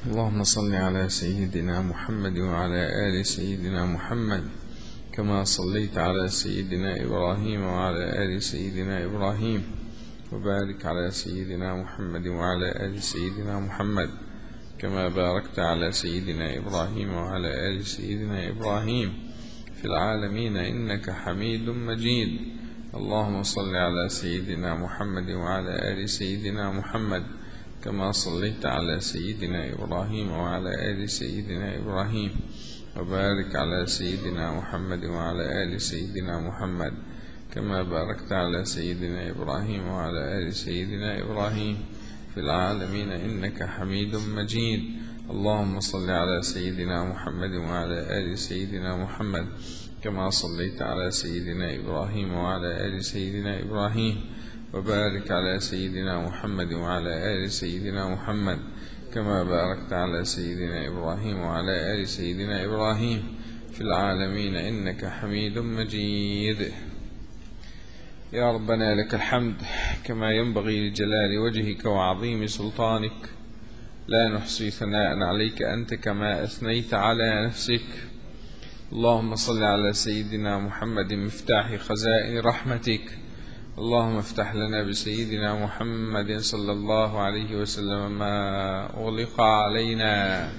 اللهم صل على سيدنا محمد وعلى آل سيدنا محمد كما صليت على سيدنا إبراهيم وعلى آل سيدنا إبراهيم، وبارك على سيدنا محمد وعلى آل سيدنا محمد كما باركت على سيدنا إبراهيم وعلى آل سيدنا إبراهيم في العالمين إنك حميد مجيد. اللهم صل على سيدنا محمد وعلى آل سيدنا محمد كما صليت على سيدنا إبراهيم وعلى آل سيدنا إبراهيم، وبارك على سيدنا محمد وعلى آل سيدنا محمد كما باركت على سيدنا إبراهيم وعلى آل سيدنا إبراهيم في العالمين إنك حميد مجيد. اللهم صل على سيدنا محمد وعلى آل سيدنا محمد كما صليت على سيدنا إبراهيم وعلى آل سيدنا إبراهيم، وبارك على سيدنا محمد وعلى آل سيدنا محمد كما باركت على سيدنا إبراهيم وعلى آل سيدنا إبراهيم في العالمين إنك حميد مجيد. يا ربنا لك الحمد كما ينبغي لجلال وجهك وعظيم سلطانك، لا نحصي ثناء عليك أنت كما أثنيت على نفسك. اللهم صل على سيدنا محمد مفتاح خزائن رحمتك. اللهم افتح لنا بسيدنا محمد صلى الله عليه وسلم ما أغلق علينا.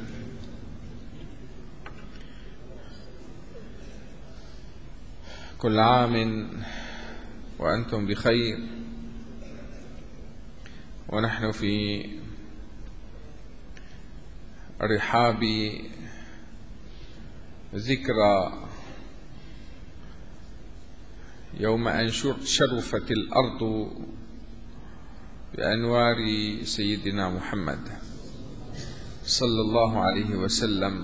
كل عام وأنتم بخير، ونحن في رحاب ذكرى يوم أن شرفت الأرض بأنوار سيدنا محمد صلى الله عليه وسلم،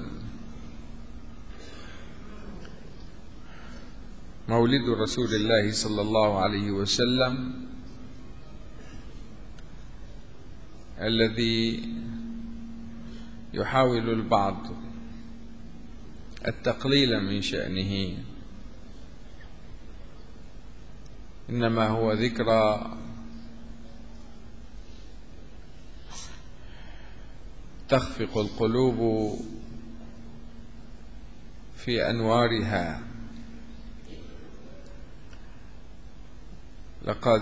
مولد رسول الله صلى الله عليه وسلم الذي يحاول البعض التقليل من شأنه، إنما هو ذكرى تخفق القلوب في أنوارها. لقد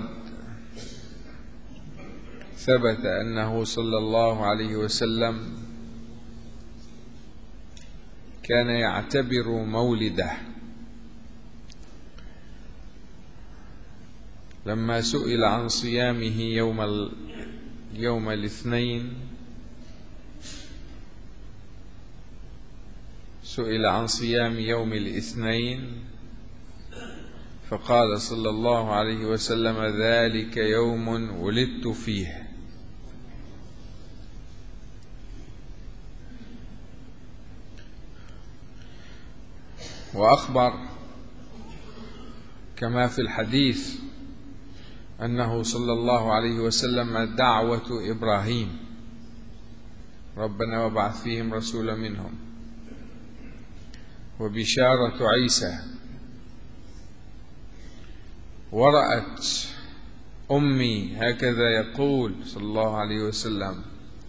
ثبت أنه صلى الله عليه وسلم كان يعتبر مولده لما سئل عن صيامه يوم الاثنين، سئل عن صيام يوم الاثنين فقال صلى الله عليه وسلم: ذلك يوم ولدت فيه. وأخبر كما في الحديث أنه صلى الله عليه وسلم دعوة إبراهيم: ربنا وابعث فيهم رسولا منهم، وبشارة عيسى، ورأت أمي، هكذا يقول صلى الله عليه وسلم،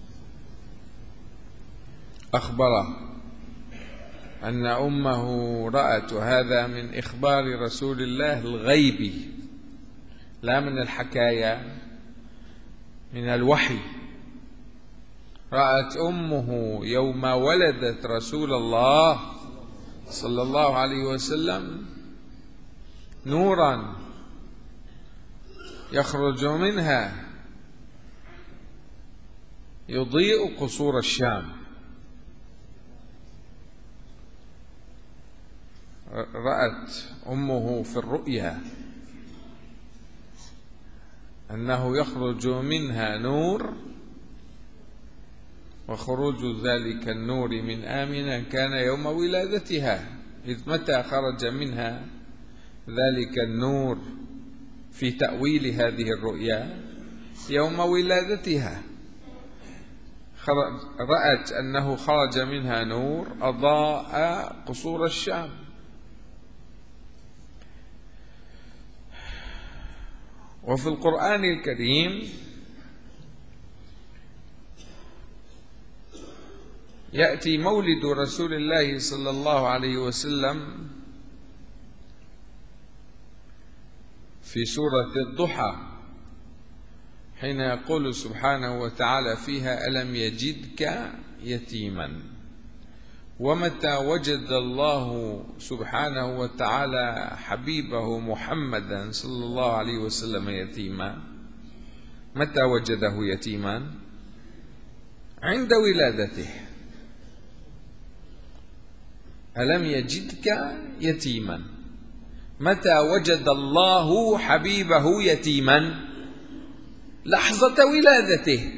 أخبر أن أمه رأت، هذا من إخبار رسول الله الغيبي لا من الحكاية، من الوحي. رأت أمه يوم ولدت رسول الله صلى الله عليه وسلم نورا يخرج منها يضيء قصور الشام. رأت أمه في الرؤيا أنه يخرج منها نور، وخروج ذلك النور من آمنة كان يوم ولادتها. إذ متى خرج منها ذلك النور في تأويل هذه الرؤيا؟ يوم ولادتها. رأت أنه خرج منها نور أضاء قصور الشام. وفي القرآن الكريم يأتي مولد رسول الله صلى الله عليه وسلم في سورة الضحى، حين يقول سبحانه وتعالى فيها: ألم يجدك يتيما. ومتى وجد الله سبحانه وتعالى حبيبه محمدا صلى الله عليه وسلم يتيما؟ متى وجده يتيما؟ عند ولادته. ألم يجدك يتيما. متى وجد الله حبيبه يتيما؟ لحظة ولادته.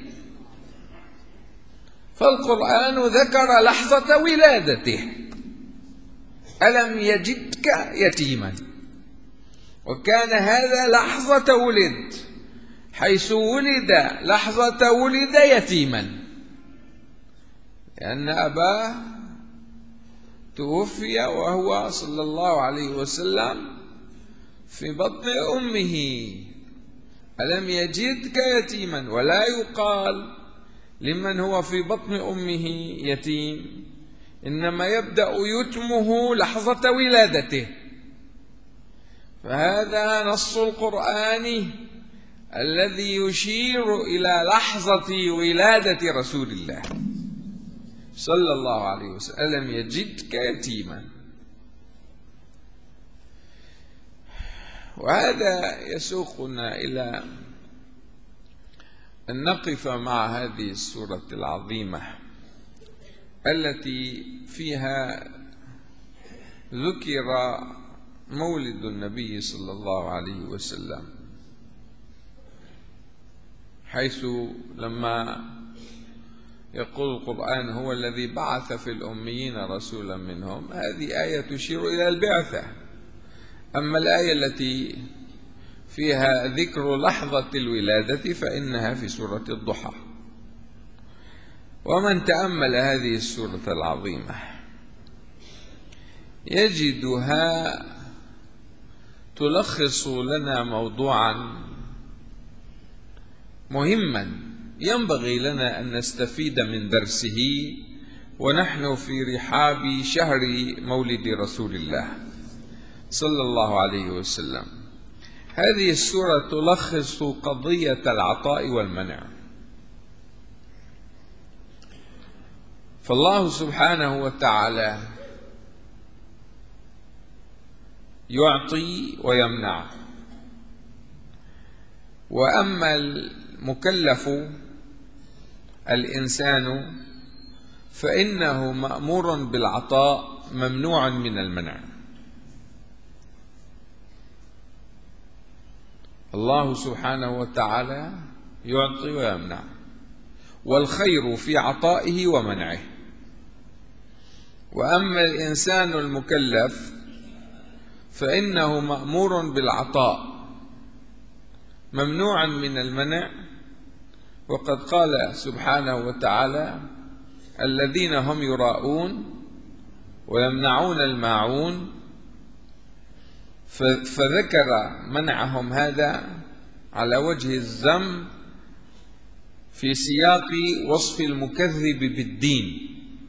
فالقرآن ذكر لحظة ولادته: ألم يجدك يتيما. وكان هذا لحظة ولد، حيث ولد لحظة ولد يتيما، لأن أباه توفي وهو صلى الله عليه وسلم في بطن أمه. ألم يجدك يتيما. ولا يقال لمن هو في بطن أمه يتيم، إنما يبدأ يتمه لحظة ولادته. فهذا نص القرآن الذي يشير إلى لحظة ولادة رسول الله صلى الله عليه وسلم. ألم يجدك يتيما. وهذا يسوقنا إلى أن نقف مع هذه السورة العظيمة التي فيها ذكر مولد النبي صلى الله عليه وسلم، حيث لما يقول القرآن: هو الذي بعث في الأميين رسولا منهم، هذه آية تشير إلى البعثة. أما الآية التي فيها ذكر لحظة الولادة فإنها في سورة الضحى. ومن تأمل هذه السورة العظيمة يجدها تلخص لنا موضوعا مهما ينبغي لنا أن نستفيد من درسه ونحن في رحاب شهر مولد رسول الله صلى الله عليه وسلم. هذه السورة تلخص قضية العطاء والمنع. فالله سبحانه وتعالى يعطي ويمنع، وأما المكلف الإنسان فإنه مأمور بالعطاء ممنوع من المنع. الله سبحانه وتعالى يعطي ويمنع، والخير في عطائه ومنعه. وأما الإنسان المكلف فإنه مأمور بالعطاء ممنوع من المنع. وقد قال سبحانه وتعالى: الذين هم يراءون ويمنعون الماعون، فذكر منعهم هذا على وجه الذم في سياق وصف المكذب بالدين: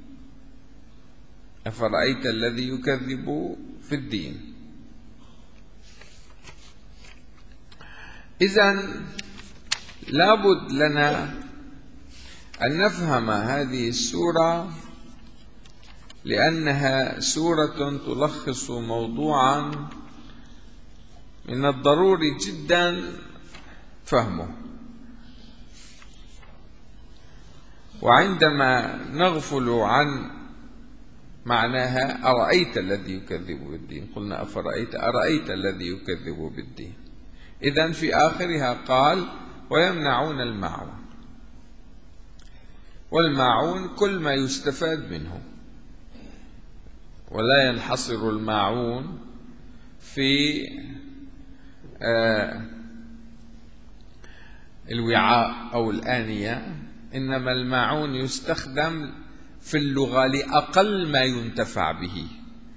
أفرأيت الذي يكذب في الدين. إذن لابد لنا أن نفهم هذه السورة، لأنها سورة تلخص موضوعا من الضروري جدا فهمه. وعندما نغفل عن معناها: أرأيت الذي يكذب بالدين، قلنا أرأيت الذي يكذب بالدين. إذن في آخرها قال: ويمنعون الماعون. والماعون كل ما يستفاد منه، ولا ينحصر الماعون في الوعاء أو الآنية، إنما الماعون يستخدم في اللغة لأقل ما ينتفع به.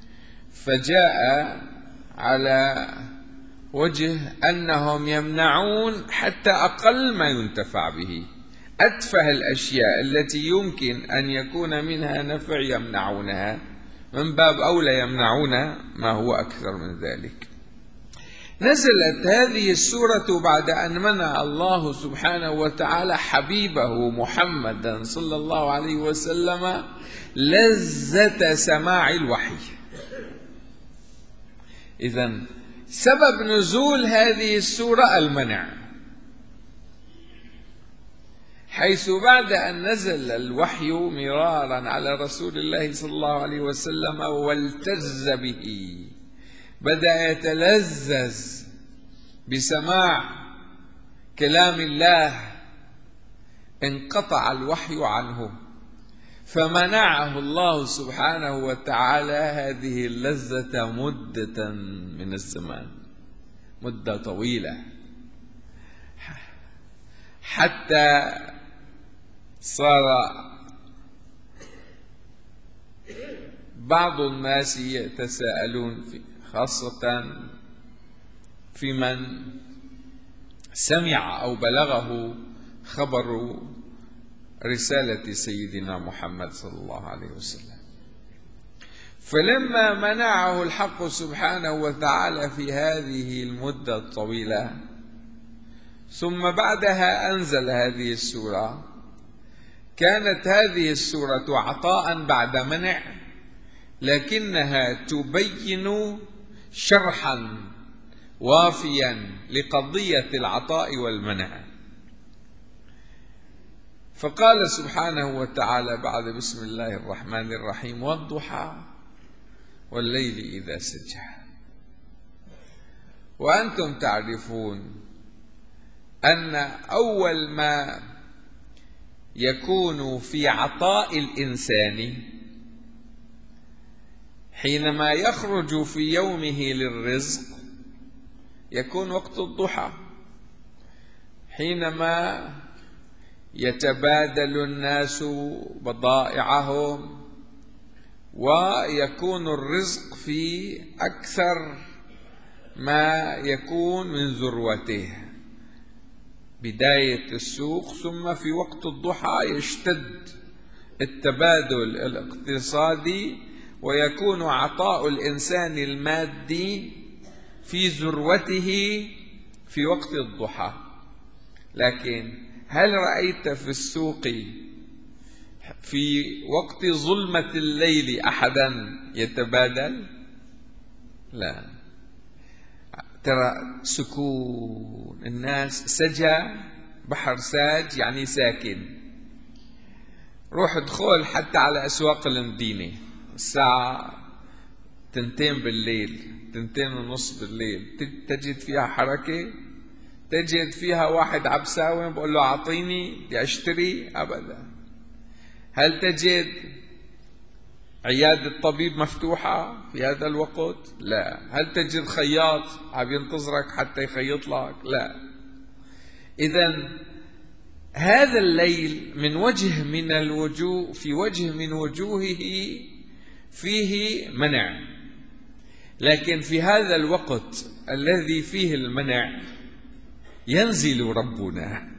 فجاء على وجه أنهم يمنعون حتى أقل ما ينتفع به، أتفه الأشياء التي يمكن أن يكون منها نفع يمنعونها، من باب أولى يمنعون ما هو أكثر من ذلك. نزلت هذه السورة بعد أن منع الله سبحانه وتعالى حبيبه محمدا صلى الله عليه وسلم لذة سماع الوحي. إذن سبب نزول هذه السورة المنع، حيث بعد أن نزل الوحي مرارا على رسول الله صلى الله عليه وسلم والتز به، بدأ يتلذذ بسماع كلام الله، انقطع الوحي عنه، فمنعه الله سبحانه وتعالى هذه اللذة مدة من الزمان، مدة طويلة، حتى صار بعض الناس يتساءلون خاصة في من سمع أو بلغه خبر رسالة سيدنا محمد صلى الله عليه وسلم، فلما منعه الحق سبحانه وتعالى في هذه المدة الطويلة، ثم بعدها أنزل هذه السورة، كانت هذه السورة عطاء بعد منع، لكنها تبين شرحا وافيا لقضية العطاء والمنع. فقال سبحانه وتعالى بعد بسم الله الرحمن الرحيم: والضحى والليل إذا سجى. وأنتم تعرفون أن أول ما يكون في عطاء الإنسان حينما يخرج في يومه للرزق يكون وقت الضحى، حينما يتبادل الناس بضائعهم ويكون الرزق في أكثر ما يكون من ذروته، بداية السوق، ثم في وقت الضحى يشتد التبادل الاقتصادي ويكون عطاء الإنسان المادي في ذروته في وقت الضحى. لكن هل رأيت في السوق في وقت ظلمة الليل أحدا يتبادل؟ لا، ترى سكون، الناس سجى، بحر ساج يعني ساكن. روح ادخل حتى على أسواق المدينة الساعة 2 بالليل، 2:30 بالليل، تجد فيها حركة؟ تجد فيها واحد عبساوي بقول له أعطيني بدي أشتري؟ أبدا. هل تجد عيادة طبيب مفتوحة في هذا الوقت؟ لا. هل تجد خياط عم ينتظرك حتى يخيط لك؟ لا. إذن هذا الليل من وجه من الوجوه، في وجه من وجوهه فيه منع، لكن في هذا الوقت الذي فيه المنع ينزل ربنا.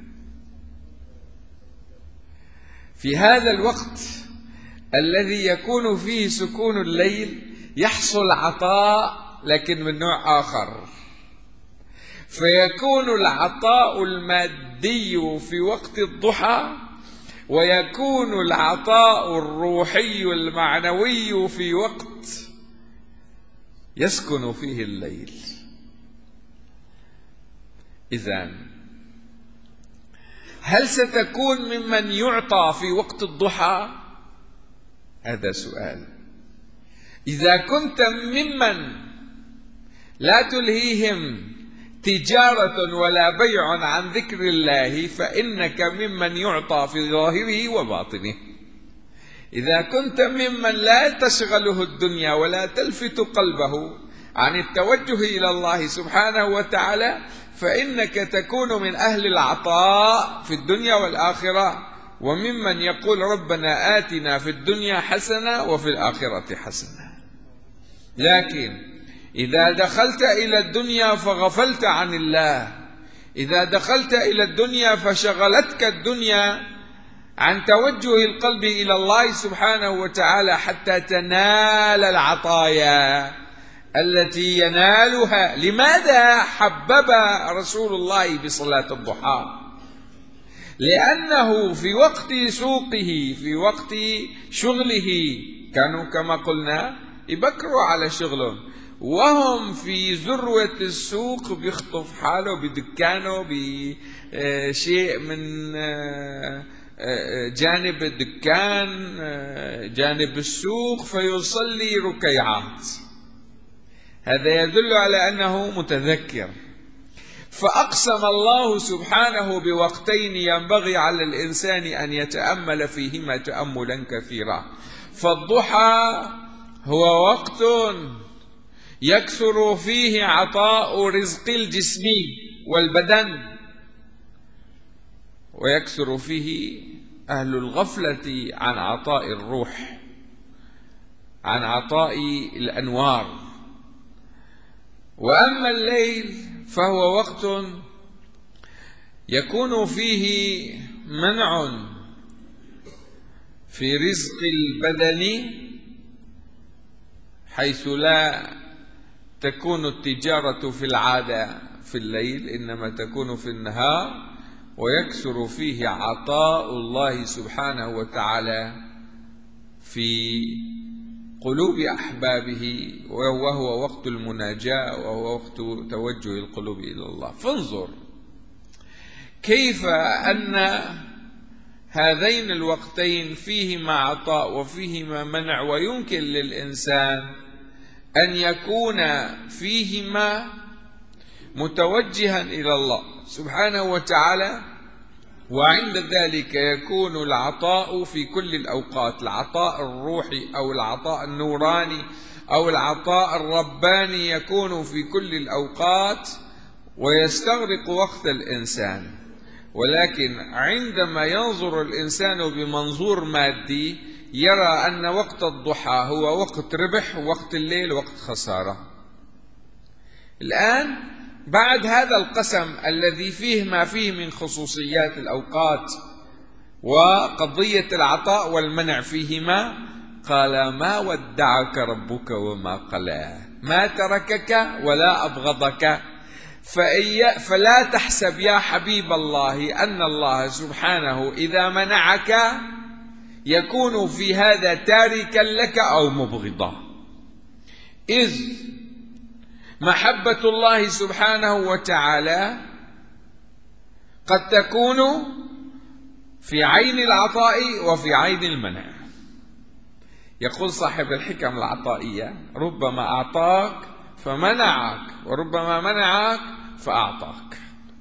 في هذا الوقت الذي يكون فيه سكون الليل يحصل عطاء لكن من نوع آخر، فيكون العطاء المادي في وقت الضحى، ويكون العطاء الروحي المعنوي في وقت يسكن فيه الليل. إذن هل ستكون ممن يعطى في وقت الضحى؟ هذا سؤال. إذا كنت ممن لا تلهيهم تجارة ولا بيع عن ذكر الله فإنك ممن يعطى في ظاهره وباطنه. إذا كنت ممن لا تشغله الدنيا ولا تلفت قلبه عن التوجه إلى الله سبحانه وتعالى فإنك تكون من أهل العطاء في الدنيا والآخرة، وممن يقول ربنا آتنا في الدنيا حسنة وفي الآخرة حسنة. لكن إذا دخلت إلى الدنيا فغفلت عن الله، إذا دخلت إلى الدنيا فشغلتك الدنيا عن توجه القلب إلى الله سبحانه وتعالى حتى تنال العطايا التي ينالها. لماذا حبب رسول الله بصلاة الضحى؟ لأنه في وقت سوقه، في وقت شغله، كانوا كما قلنا يبكروا على شغلهم، وهم في ذروة السوق بيخطف حاله بدكانه بشيء من جانب الدكان، جانب السوق، فيصلي ركيعات. هذا يدل على أنه متذكر. فأقسم الله سبحانه بوقتين ينبغي على الإنسان أن يتأمل فيهما تأملا كثيرا. فالضحى هو وقت يكثر فيه عطاء رزق الجسم والبدن، ويكثر فيه أهل الغفلة عن عطاء الروح، عن عطاء الأنوار. وأما الليل فهو وقت يكون فيه منع في رزق البدن، حيث لا تكون التجارة في العادة في الليل، إنما تكون في النهار، ويكثر فيه عطاء الله سبحانه وتعالى في قلوب أحبابه، وهو وقت المناجاة، وهو وقت توجه القلوب إلى الله. فانظر كيف أن هذين الوقتين فيهما عطاء وفيهما منع، ويمكن للإنسان أن يكون فيهما متوجها إلى الله سبحانه وتعالى، وعند ذلك يكون العطاء في كل الأوقات، العطاء الروحي أو العطاء النوراني أو العطاء الرباني يكون في كل الأوقات ويستغرق وقت الإنسان. ولكن عندما ينظر الإنسان بمنظور مادي يرى أن وقت الضحى هو وقت ربح، ووقت الليل وقت خسارة. الآن بعد هذا القسم الذي فيه ما فيه من خصوصيات الأوقات وقضية العطاء والمنع فيهما، قال: ما ودعك ربك وما قلى، ما تركك ولا أبغضك. فلا تحسب يا حبيب الله أن الله سبحانه إذا منعك يكون في هذا تاركا لك أو مبغضا، إذ محبة الله سبحانه وتعالى قد تكون في عين العطاء وفي عين المنع. يقول صاحب الحكم العطائية: ربما أعطاك فمنعك، وربما منعك فأعطاك.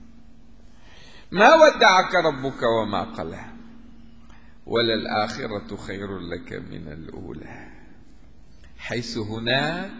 ما ودعك ربك وما قلى، وللآخرة خير لك من الأولى، حيث هناك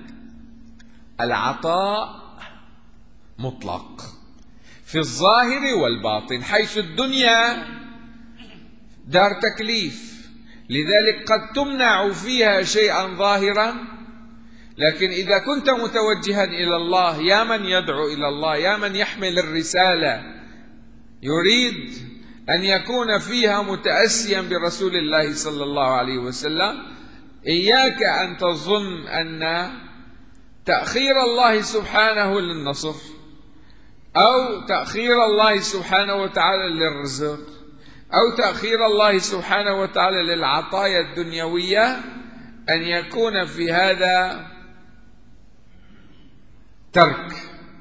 العطاء مطلق في الظاهر والباطن، حيث الدنيا دار تكليف، لذلك قد تمنع فيها شيئا ظاهرا، لكن إذا كنت متوجها إلى الله، يا من يدعو إلى الله، يا من يحمل الرسالة، يريد أن يكون فيها متأسيا برسول الله صلى الله عليه وسلم، إياك أن تظن أن تأخير الله سبحانه للنصر أو تأخير الله سبحانه وتعالى للرزق أو تأخير الله سبحانه وتعالى للعطايا الدنيوية أن يكون في هذا ترك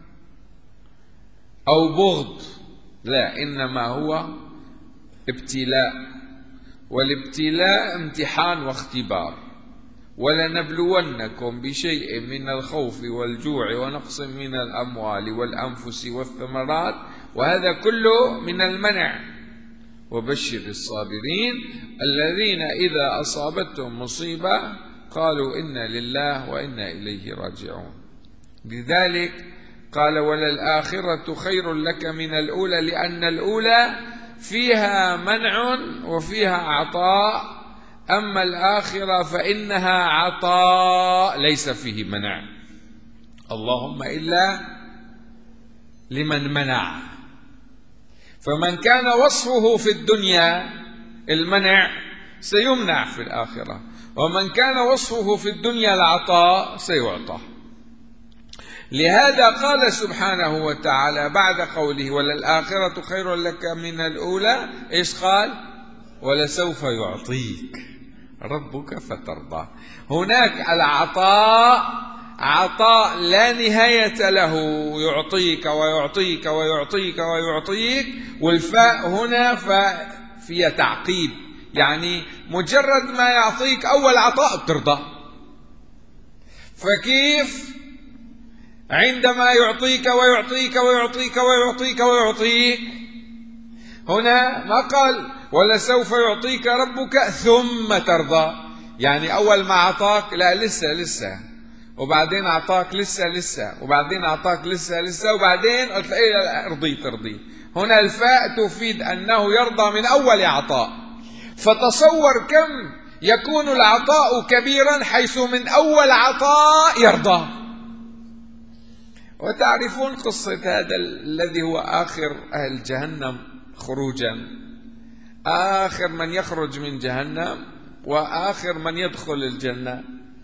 أو بغض. لا، إنما هو ابتلاء، والابتلاء امتحان واختبار. ولنبلونكم بشيء من الخوف والجوع ونقص من الأموال والأنفس والثمرات، وهذا كله من المنع. وبشر الصابرين الذين إذا أصابتهم مصيبة قالوا إنا لله وإنا إليه راجعون. لذلك قال: وللآخرة خير لك من الأولى، لأن الأولى فيها منع وفيها عطاء، أما الآخرة فإنها عطاء ليس فيه منع، اللهم إلا لمن منع. فمن كان وصفه في الدنيا المنع سيمنع في الآخرة، ومن كان وصفه في الدنيا العطاء سيعطى. لهذا قال سبحانه وتعالى بعد قوله وللآخرة خير لك من الأولى، إيش قال؟ ولسوف يعطيك ربك فترضى. هناك العطاء عطاء لا نهاية له، يعطيك ويعطيك ويعطيك ويعطيك، والفاء هنا فاء فيها تعقيب، يعني مجرد ما يعطيك أول عطاء بترضى. فكيف عندما يعطيك ويعطيك ويعطيك ويعطيك ويعطيك، هنا ما قال ولسوف يعطيك ربك ثم ترضى، يعني أول ما أعطاك لا لسه وبعدين أعطاك لسه وبعدين أعطاك لسه وبعدين قلت له رضيت. هنا الفاء تفيد أنه يرضى من أول عطاء. فتصور كم يكون العطاء كبيرا حيث من أول عطاء يرضى. وتعرفون قصة هذا الذي هو آخر أهل جهنم خروجا، آخر من يخرج من جهنم وآخر من يدخل الجنة،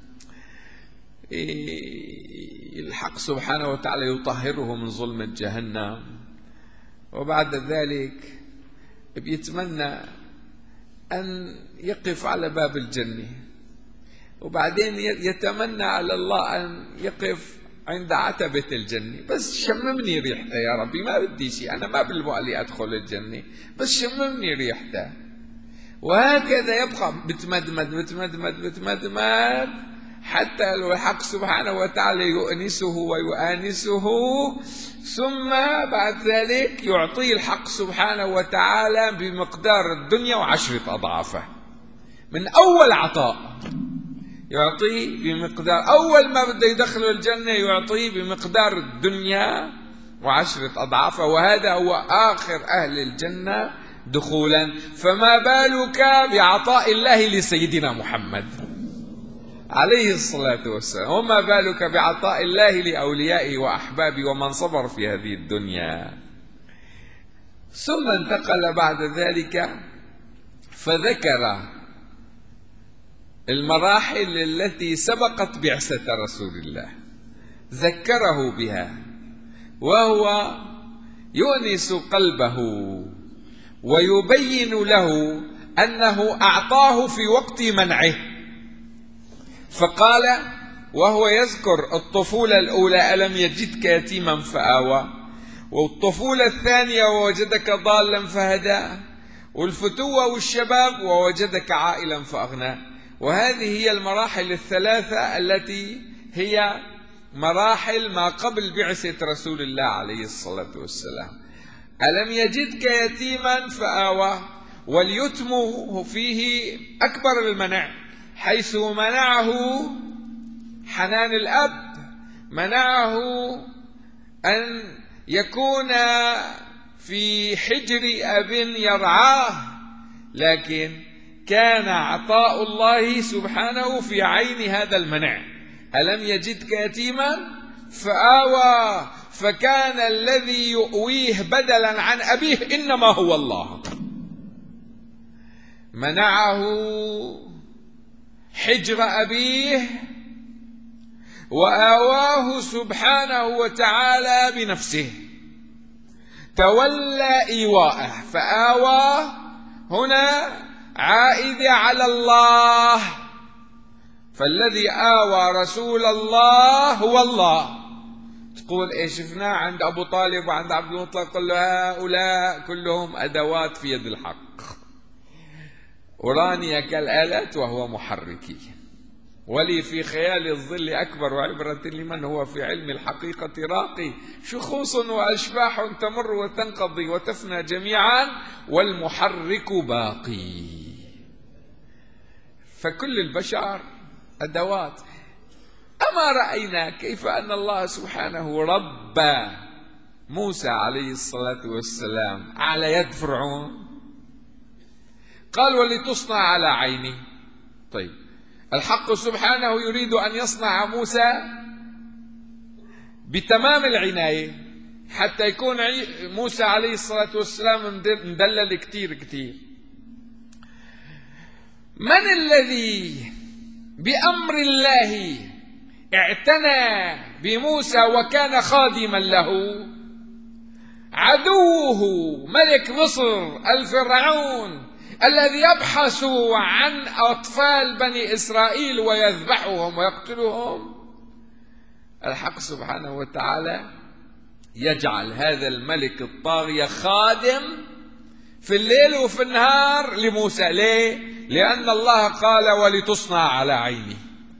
الحق سبحانه وتعالى يطهره من ظلمة جهنم، وبعد ذلك بيتمنى أن يقف على باب الجنة، وبعدين يتمنى على الله أن يقف عند عتبة الجنة، بس شممني ريحتها يا ربي، ما بدي شيء، أنا ما بالبالي أدخل الجنة، بس شممني ريحتها. وهكذا يبقى بتمدمد حتى الحق سبحانه وتعالى يؤنسه ويؤانسه، ثم بعد ذلك يعطيه الحق سبحانه وتعالى بمقدار الدنيا و10 أضعافه. من أول عطاء يعطيه بمقدار، أول ما بده يدخل الجنة يعطيه بمقدار الدنيا و10 أضعافه، وهذا هو آخر أهل الجنة دخولا. فما بالك بعطاء الله لسيدنا محمد عليه الصلاة والسلام، وما بالك بعطاء الله لأوليائه وأحبابه ومن صبر في هذه الدنيا. ثم انتقل بعد ذلك فذكر المراحل التي سبقت بعثة رسول الله، ذكره بها، وهو يؤنس قلبه ويبين له أنه أعطاه في وقت منعه. فقال وهو يذكر الطفولة الأولى ألم يجدك يتيما فآوى، والطفولة الثانية ووجدك ضالا فهدى، والفتوة والشباب ووجدك عائلا فأغنى. وهذه هي المراحل الثلاثة التي هي مراحل ما قبل بعثة رسول الله عليه الصلاة والسلام. ألم يجدك يتيما فآوى، واليتم فيه أكبر المنع، حيث منعه حنان الأب، منعه أن يكون في حجر أب يرعاه، لكن كان عطاء الله سبحانه في عين هذا المنع. ألم يجدك يتيما فآوى، فكان الذي يؤويه بدلا عن أبيه إنما هو الله. منعه حجر أبيه وآواه سبحانه وتعالى بنفسه، تولى إيواءه. فآوى هنا عائدة على الله، فالذي آوى رسول الله هو الله. تقول إيش شفناه عند أبو طالب وعند عبد المطلب، قل له هؤلاء كلهم أدوات في يد الحق، وراني كالآلات وهو محركي، ولي في خيال الظل أكبر عبرة لمن هو في علم الحقيقة راقي، شخوص وأشباح تمر وتنقضي وتفنى جميعا، والمحرك باقي. فكل البشر أدوات. أما رأينا كيف أن الله سبحانه ربى موسى عليه الصلاة والسلام على يد فرعون؟ قال ولتصنع على عيني. طيب الحق سبحانه يريد أن يصنع موسى بتمام العناية، حتى يكون موسى عليه الصلاة والسلام مدلل كتير كتير. من الذي بأمر الله اعتنى بموسى وكان خادما له؟ عدوه ملك مصر الفرعون الذي يبحث عن أطفال بني إسرائيل ويذبحهم ويقتلهم. الحق سبحانه وتعالى يجعل هذا الملك الطاغية خادم في الليل وفي النهار لموسى. ليه؟ لأن الله قال ولتصنع على عيني.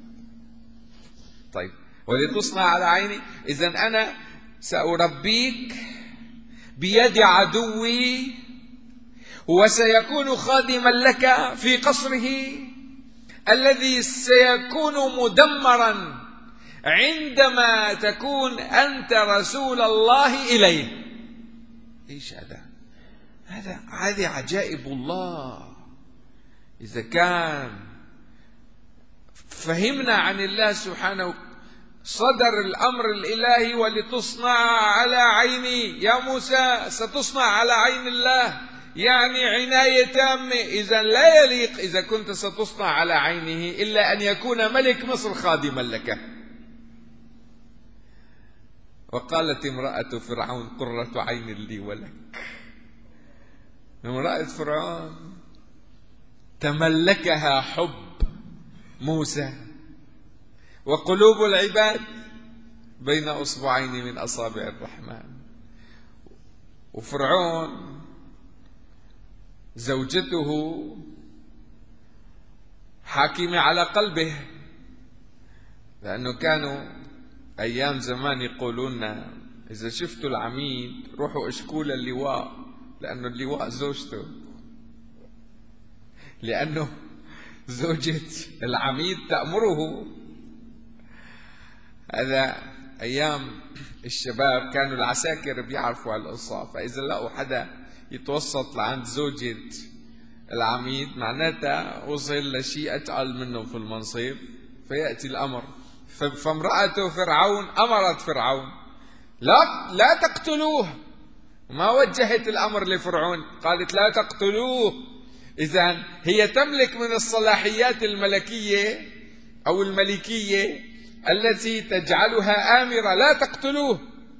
طيب ولتصنع على عيني، إذن أنا سأربيك بيد عدوي وسيكون خادما لك في قصره الذي سيكون مدمرا عندما تكون أنت رسول الله إليه. إيش هذه عجائب الله. إذا كان فهمنا عن الله سبحانه، صدر الأمر الإلهي ولتصنع على عيني. يا موسى ستصنع على عين الله، يعني عناية تامة. إذا لا يليق إذا كنت ستصنع على عينه إلا أن يكون ملك مصر خادما لك. وقالت امرأة فرعون قرة عين لي ولك. امرأة فرعون تملكها حب موسى، وقلوب العباد بين أصبعين من أصابع الرحمن. وفرعون زوجته حاكمة على قلبه، لأنه كانوا أيام زمان يقولون إذا شفتوا العميد روحوا اشكوا للواء، لأنه اللواء زوجته، لأنه زوجة العميد تأمره. هذا أيام الشباب كانوا العساكر بيعرفوا هالقصة، فإذا لقوا حدا يتوسط لعند زوجة العميد معناتها وصل لشيء أتقل منه في المنصب، فيأتي الأمر. فامرأة فرعون أمرت فرعون لا تقتلوه، وما وجهت الأمر لفرعون، قالت لا تقتلوه. إذن هي تملك من الصلاحيات الملكية أو الملكية التي تجعلها آمرة لا تقتلوه.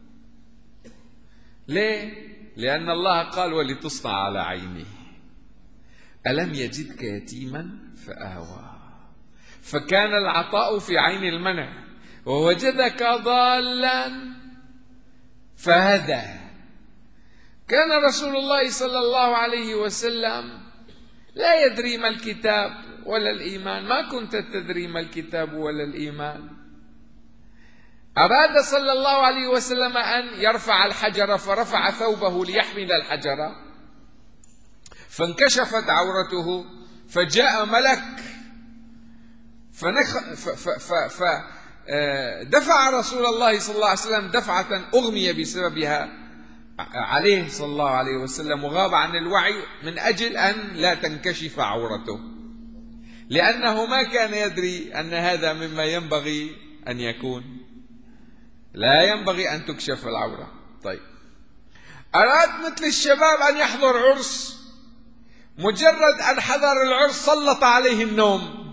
ليه؟ لأن الله قال ولتصنع على عينه. ألم يجدك يتيما فآوى فكان العطاء في عين المنع، ووجدك ضالا فهدى. كان رسول الله صلى الله عليه وسلم لا يدري ما الكتاب ولا الإيمان. ما كنت تدري ما الكتاب ولا الإيمان. أراد صلى الله عليه وسلم أن يرفع الحجر، فرفع ثوبه ليحمل الحجر، فانكشفت عورته، فجاء ملك فدفع رسول الله صلى الله عليه وسلم دفعة أغمي بسببها عليه صلى الله عليه وسلم، وغاب عن الوعي من أجل أن لا تنكشف عورته، لأنه ما كان يدري أن هذا مما ينبغي أن يكون. لا ينبغي أن تكشف العورة. طيب أراد مثل الشباب أن يحضر عرس، مجرد أن حضر العرس سلط عليه النوم،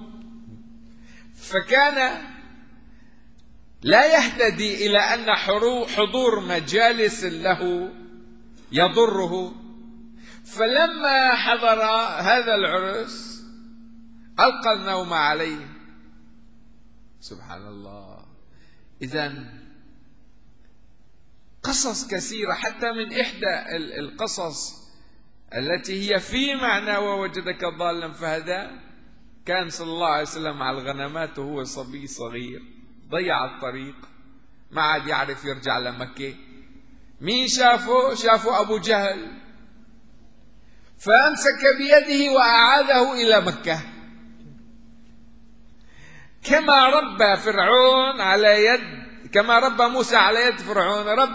فكان لا يهتدي إلى أن حضور مجالس له يضره. فلما حضر هذا العرس ألقى النوم عليه. سبحان الله. إذن قصص كثيرة، حتى من إحدى القصص التي هي في معنى ووجدك ضالا فهدى، كان صلى الله عليه وسلم مع الغنمات وهو صبي صغير، ضيع الطريق، ما عاد يعرف يرجع لمكة. مين شافه؟ شافه أبو جهل، فأمسك بيده وأعاده إلى مكة. كما ربى فرعون على يد، كما ربى موسى على يد فرعون،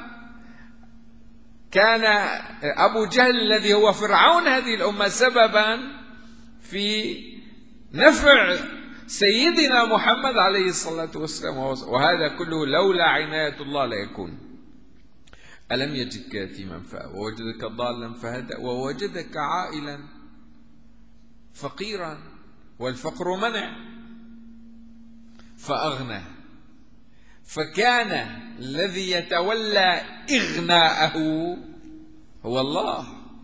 كان أبو جهل الذي هو فرعون هذه الأمة سببا في نفع سيدنا محمد عليه الصلاة والسلام، وهذا كله لولا عناية الله لا يكون. ألم يجدك يتيما فآوى ووجدك ضالا فهدى ووجدك عائلا فقيرا والفقر منع فأغنى. فكان الذي يتولى إغناءه هو الله.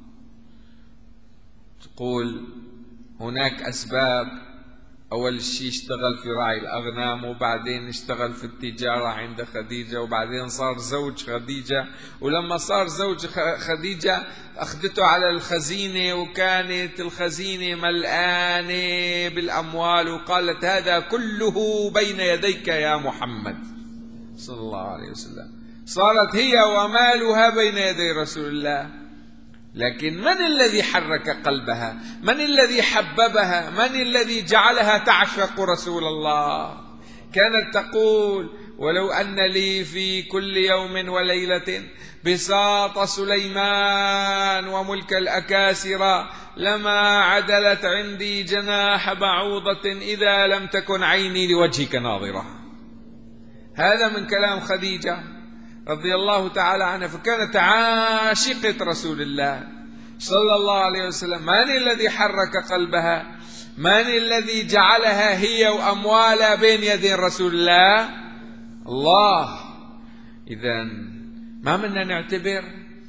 تقول هناك أسباب، أول شيء اشتغل في راعي الأغنام، وبعدين اشتغل في التجارة عند خديجة، وبعدين صار زوج خديجة، ولما صار زوج خديجة أخذته على الخزينة، وكانت الخزينة ملآنة بالأموال، وقالت هذا كله بين يديك يا محمد صلى الله عليه وسلم. صارت هي ومالها بين يدي رسول الله. لكن من الذي حرك قلبها؟ من الذي حببها؟ من الذي جعلها تعشق رسول الله؟ كانت تقول ولو أن لي في كل يوم وليلة بساط سليمان وملك الأكاسرة لما عدلت عندي جناح بعوضة إذا لم تكن عيني لوجهك ناظرة. هذا من كلام خديجة رضي الله تعالى عنها. فكانت عاشقة رسول الله صلى الله عليه وسلم. من الذي حرك قلبها؟ من الذي جعلها هي وأموالها بين يدي رسول الله؟ الله. إذن ما منا نعتبر؟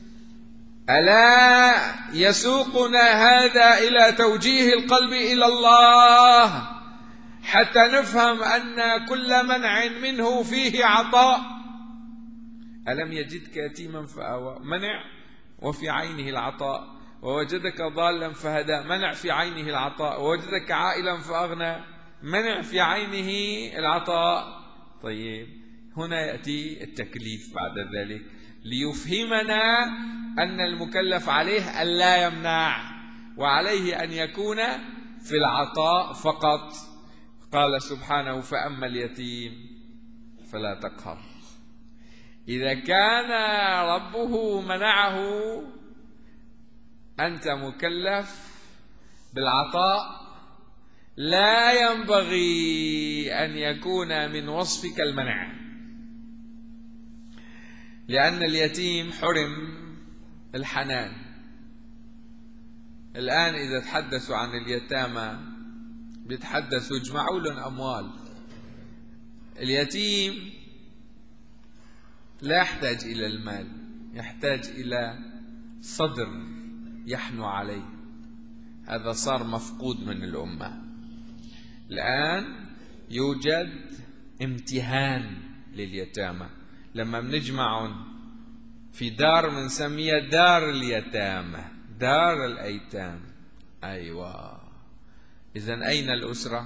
ألا يسوقنا هذا إلى توجيه القلب إلى الله حتى نفهم أن كل منع منه فيه عطاء. ألم يجدك يتيما فآوى، منع وفي عينه العطاء، ووجدك ضالا فهدى، منع في عينه العطاء، ووجدك عائلا فأغنى، منع في عينه العطاء. طيب هنا يأتي التكليف بعد ذلك ليفهمنا أن المكلف عليه أن لا يمنع، وعليه أن يكون في العطاء فقط. قال سبحانه فأما اليتيم فلا تقهر. إذا كان ربه منعه، أنت مكلف بالعطاء، لا ينبغي أن يكون من وصفك المنع، لأن اليتيم حرم الحنان. الآن إذا تحدثوا عن اليتامى بيتحدثوا اجمعوا لهم أموال. اليتيم لا يحتاج إلى المال، يحتاج إلى صدر يحنو عليه. هذا صار مفقود من الأمة. الآن يوجد امتهان لليتامى. لما بنجمعهم في دار بنسميها دار اليتامى، دار الأيتام. أيوة. إذن أين الأسرة؟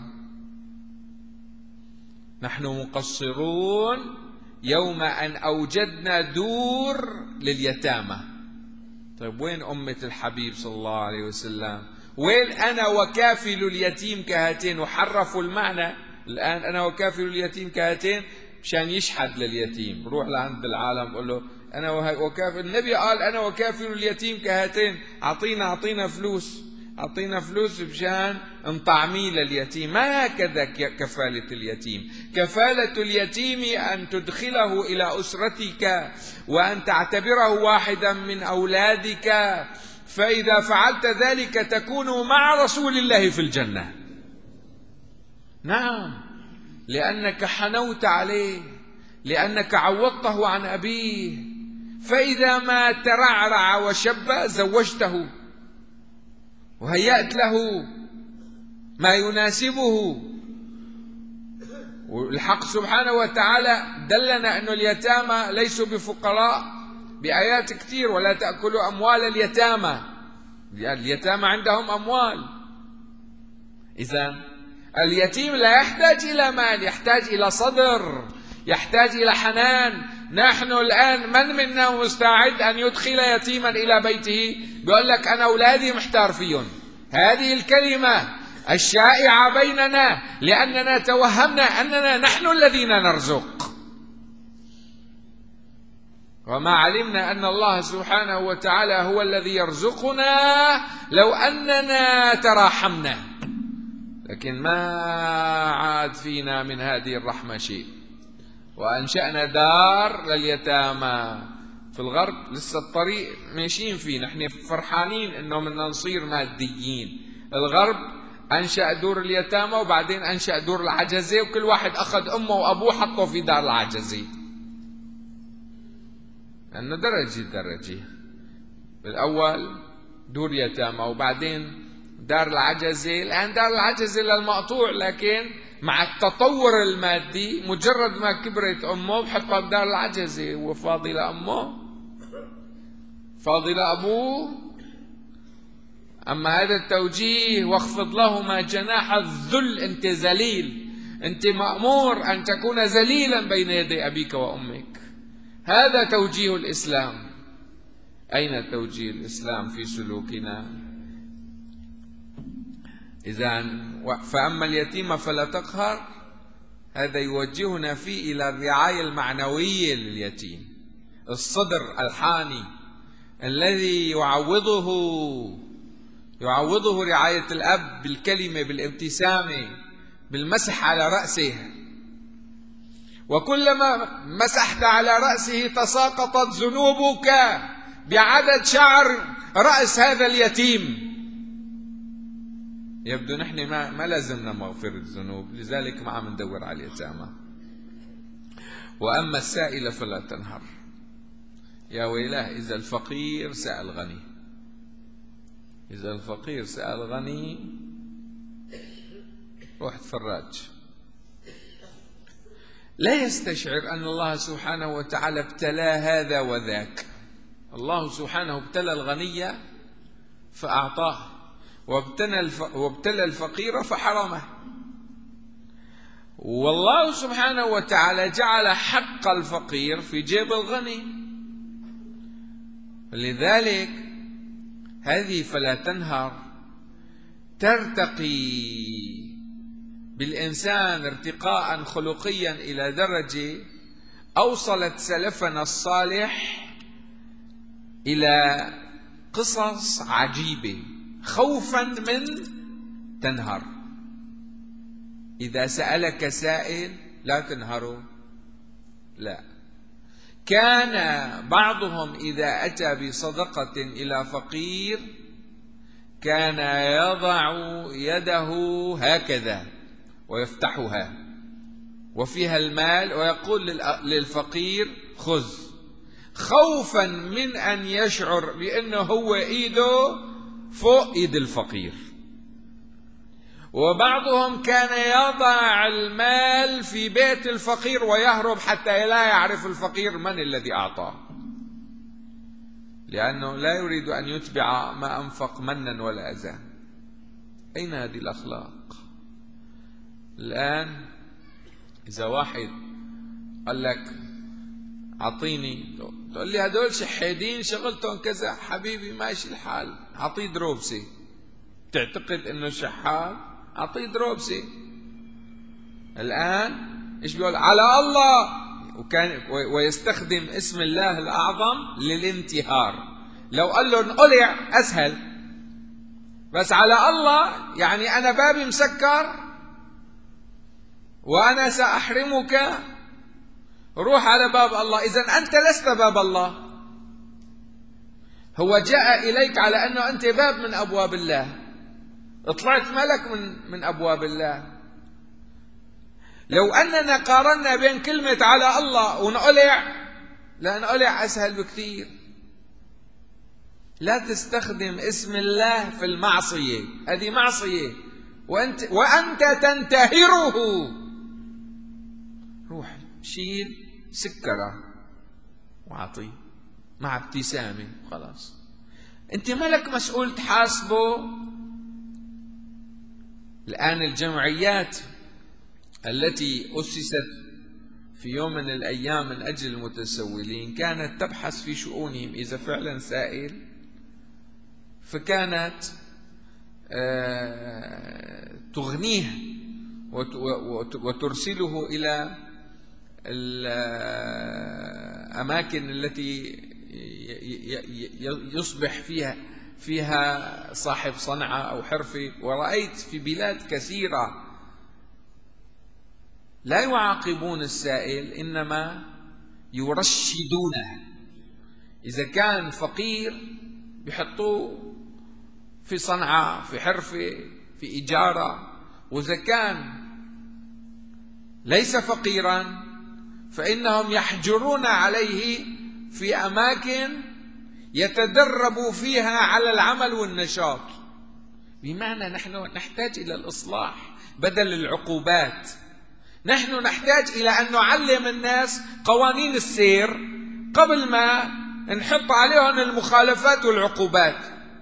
نحن مقصرون يوم أن أوجدنا دور لليتامى. طيب وين أمة الحبيب صلى الله عليه وسلم؟ وين أنا وكافل اليتيم كهاتين؟ وحرفوا المعنى. الآن أنا وكافل اليتيم كهاتين مشان يشحد لليتيم. روح لعند العالم قل له أنا وكافل. النبي قال أنا وكافل اليتيم كهاتين. أعطينا فلوس، أعطينا فلوس مشان نطعمي لليتيم. ما هكذا كفالة اليتيم. كفالة اليتيم أن تدخله إلى أسرتك وأن تعتبره واحدا من أولادك، فإذا فعلت ذلك تكون مع رسول الله في الجنة. نعم، لأنك حنوت عليه، لأنك عوضته عن أبيه، فإذا ما ترعرع وشب زوجته وهيأت له ما يناسبه. والحق سبحانه وتعالى دلنا أن اليتامى ليسوا بفقراء بآيات كثير. ولا تأكلوا أموال اليتامى، اليتامى عندهم أموال. إذن اليتيم لا يحتاج إلى مال، يحتاج إلى صدر، يحتاج إلى حنان. نحن الآن من منا مستعد أن يدخل يتيما إلى بيته؟ بيقول لك أنا أولادي محتار فيهم. هذه الكلمة الشائعة بيننا لأننا توهمنا أننا نحن الذين نرزق، وما علمنا أن الله سبحانه وتعالى هو الذي يرزقنا لو أننا تراحمنا. لكن ما عاد فينا من هذه الرحمة شيء. وأنشأنا دار لليتامى في الغرب لسه الطريق ماشيين فيه، نحن فرحانين انه بدنا نصير ماديين. الغرب انشأ دور اليتامى وبعدين انشأ دور العجزة، وكل واحد اخذ امه وابوه حطه في دار العجزة، لانه درجة بالاول دور يتامى وبعدين دار العجزة. الان دار العجزة للمقطوع، لكن مع التطور المادي مجرد ما كبرت امه بحطها بدار العجزة، وفاضي لامه فاضي لابوه. اما هذا التوجيه واخفض لهما جناح الذل، انت ذليل، انت مأمور ان تكون ذليلا بين يدي ابيك وامك، هذا توجيه الاسلام. اين توجيه الاسلام في سلوكنا؟ إذن فأما اليتيم فلا تقهر، هذا يوجهنا فيه إلى الرعاية المعنوية لليتيم، الصدر الحاني الذي يعوضه رعاية الأب بالكلمة، بالابتسامة، بالمسح على رأسه. وكلما مسحت على رأسه تساقطت ذنوبك بعدد شعر رأس هذا اليتيم. يبدو نحن ما لازمنا مغفرة الذنوب، لذلك ما عم ندور على اليتامى. وأما السائل فلا تنهر، يا ويلاه إذا الفقير سأل غني، إذا الفقير سأل غني روح تفرج. لا يستشعر أن الله سبحانه وتعالى ابتلى هذا وذاك. الله سبحانه ابتلى الغني فأعطاه، وابتلى الفقير فحرمه. والله سبحانه وتعالى جعل حق الفقير في جيب الغني. لذلك هذه فلا تنهر ترتقي بالإنسان ارتقاء خلقيا إلى درجة أوصلت سلفنا الصالح إلى قصص عجيبة. خوفا من تنهر، إذا سألك سائل لا تنهره، لا. كان بعضهم إذا أتى بصدقة إلى فقير كان يضع يده هكذا ويفتحها وفيها المال ويقول للفقير خذ، خوفا من أن يشعر بأنه هو إيده فوق إيد الفقير. وبعضهم كان يضع المال في بيت الفقير ويهرب حتى لا يعرف الفقير من الذي أعطاه، لأنه لا يريد أن يتبع ما أنفق منا ولا أذى. أين هذه الأخلاق؟ الآن إذا واحد قال لك أعطيني، تقول لي هدول شحادين شغلتهم كذا، حبيبي ماشي الحال، أعطيه دروبسي. تعتقد أنه شحال؟ أعطيه دروبسي. الآن إيش بيقول؟ على الله، ويستخدم اسم الله الأعظم للانتهار. لو قال له انقلع أسهل، بس على الله يعني أنا بابي مسكر وأنا سأحرمك، روح على باب الله. إذن أنت لست باب الله، هو جاء إليك على أنه أنت باب من أبواب الله، طلعت ملك من أبواب الله. لو أننا قارنا بين كلمة على الله ونقلع، لأنقلع أسهل بكثير. لا تستخدم اسم الله في المعصية، هذه معصية وأنت تنتهره. روح شيل سكرة وعطيه مع ابتسامة خلاص، أنت مالك مسؤول تحاسبه. الآن الجمعيات التي أسست في يوم من الأيام من أجل المتسولين كانت تبحث في شؤونهم إذا فعلا سائل، فكانت تغنيه وترسله إلى الأماكن التي يصبح فيها صاحب صنعة أو حرفة. ورأيت في بلاد كثيرة لا يعاقبون السائل، إنما يرشدونه، إذا كان فقير بيحطوه في صنعة، في حرفة، في إجارة. وإذا كان ليس فقيرا فإنهم يحجرون عليه في أماكن يتدرب فيها على العمل والنشاط. بمعنى نحن نحتاج إلى الإصلاح بدل العقوبات. نحن نحتاج إلى أن نعلم الناس قوانين السير قبل ما نحط عليهم المخالفات والعقوبات.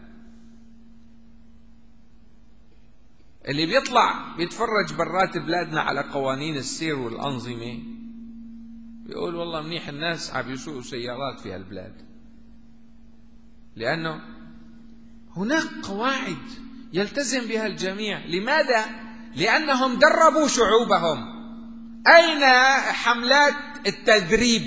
اللي بيطلع بيتفرج برات بلادنا على قوانين السير والأنظمة بيقول والله منيح الناس عم يسوقوا سيارات في هالبلاد، لأنه هناك قواعد يلتزم بها الجميع. لماذا؟ لأنهم دربوا شعوبهم. أين حملات التدريب؟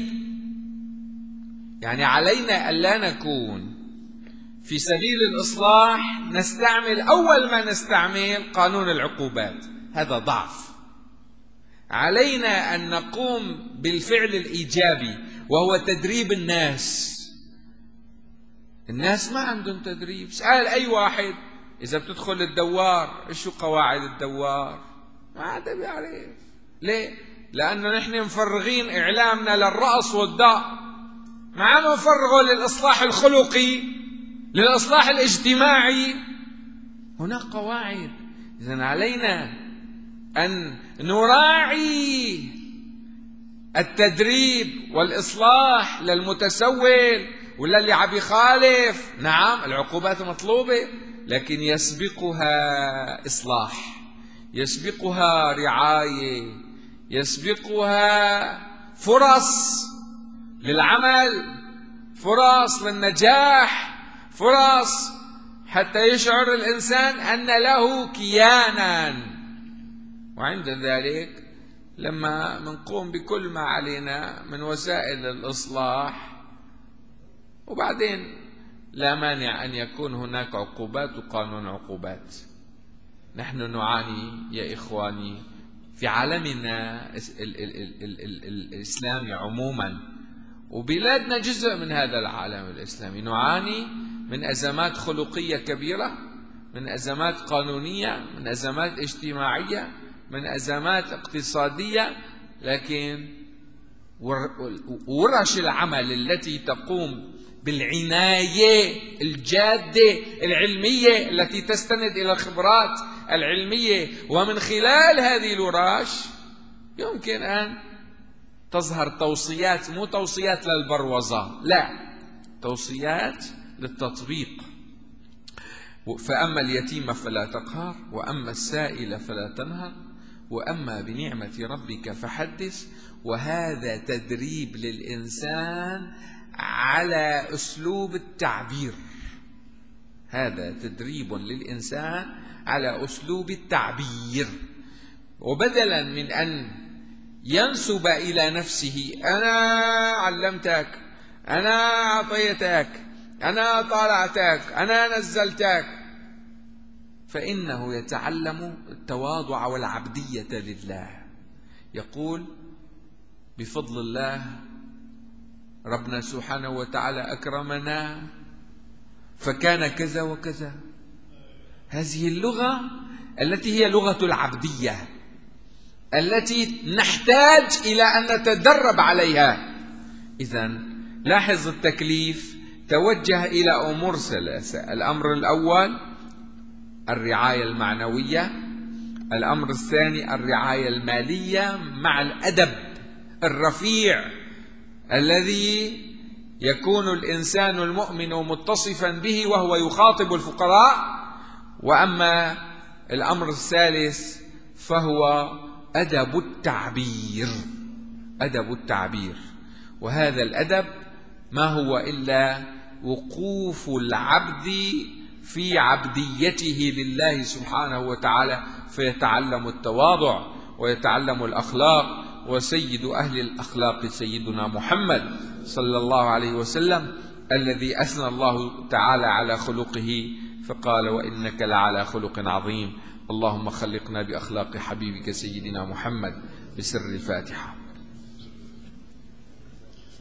يعني علينا ألا نكون في سبيل الإصلاح نستعمل أول ما نستعمل قانون العقوبات، هذا ضعف. علينا أن نقوم بالفعل الإيجابي وهو تدريب الناس. الناس ما عندهم تدريب. اسأل أي واحد إذا بتدخل الدوار إيش قواعد الدوار، ما عاد بيعرف. ليه؟ لأنه نحن مفرغين إعلامنا للرقص والضاء، ما عم نفرغه للإصلاح الخلقي، للإصلاح الاجتماعي. هناك قواعد. إذن علينا أن نراعي التدريب والإصلاح للمتسول ولا اللي عم يخالف. نعم العقوبات مطلوبة، لكن يسبقها إصلاح، يسبقها رعاية، يسبقها فرص للعمل، فرص للنجاح، فرص حتى يشعر الإنسان أن له كيانا. وعند ذلك لما منقوم بكل ما علينا من وسائل الإصلاح، وبعدين لا مانع أن يكون هناك عقوبات وقانون عقوبات. نحن نعاني يا إخواني في عالمنا الإسلامي عموما، وبلادنا جزء من هذا العالم الإسلامي، نعاني من أزمات خلقية كبيرة، من أزمات قانونية، من أزمات اجتماعية، من أزمات اقتصادية. لكن ورش العمل التي تقوم بالعناية الجادة العلمية التي تستند إلى الخبرات العلمية، ومن خلال هذه الورش يمكن أن تظهر توصيات، مو توصيات للبروزة، لا، توصيات للتطبيق. فأما اليتيم فلا تقهر، وأما السائل فلا تنهر، وأما بنعمة ربك فحدث. وهذا تدريب للإنسان على أسلوب التعبير. هذا تدريب للإنسان على أسلوب التعبير. وبدلا من أن ينسب إلى نفسه أنا علمتك، أنا أعطيتك، أنا طالعتك، أنا نزلتك، فإنه يتعلم التواضع والعبدية لله. يقول بفضل الله ربنا سبحانه وتعالى أكرمنا فكان كذا وكذا. هذه اللغة التي هي لغة العبدية التي نحتاج إلى أن نتدرب عليها. إذن لاحظ التكليف توجه إلى أمور ثلاثة. الأمر الأول الرعاية المعنوية، الأمر الثاني الرعاية المالية مع الأدب الرفيع الذي يكون الإنسان المؤمن متصفا به وهو يخاطب الفقراء، وأما الأمر الثالث فهو أدب التعبير. أدب التعبير، وهذا الأدب ما هو إلا وقوف العبد في عبديته لله سبحانه وتعالى، فيتعلم التواضع ويتعلم الأخلاق. وسيد أهل الأخلاق سيدنا محمد صلى الله عليه وسلم الذي أثنى الله تعالى على خلقه فقال وإنك لعلى خلق عظيم. اللهم خلقنا بأخلاق حبيبك سيدنا محمد بسر الفاتحة.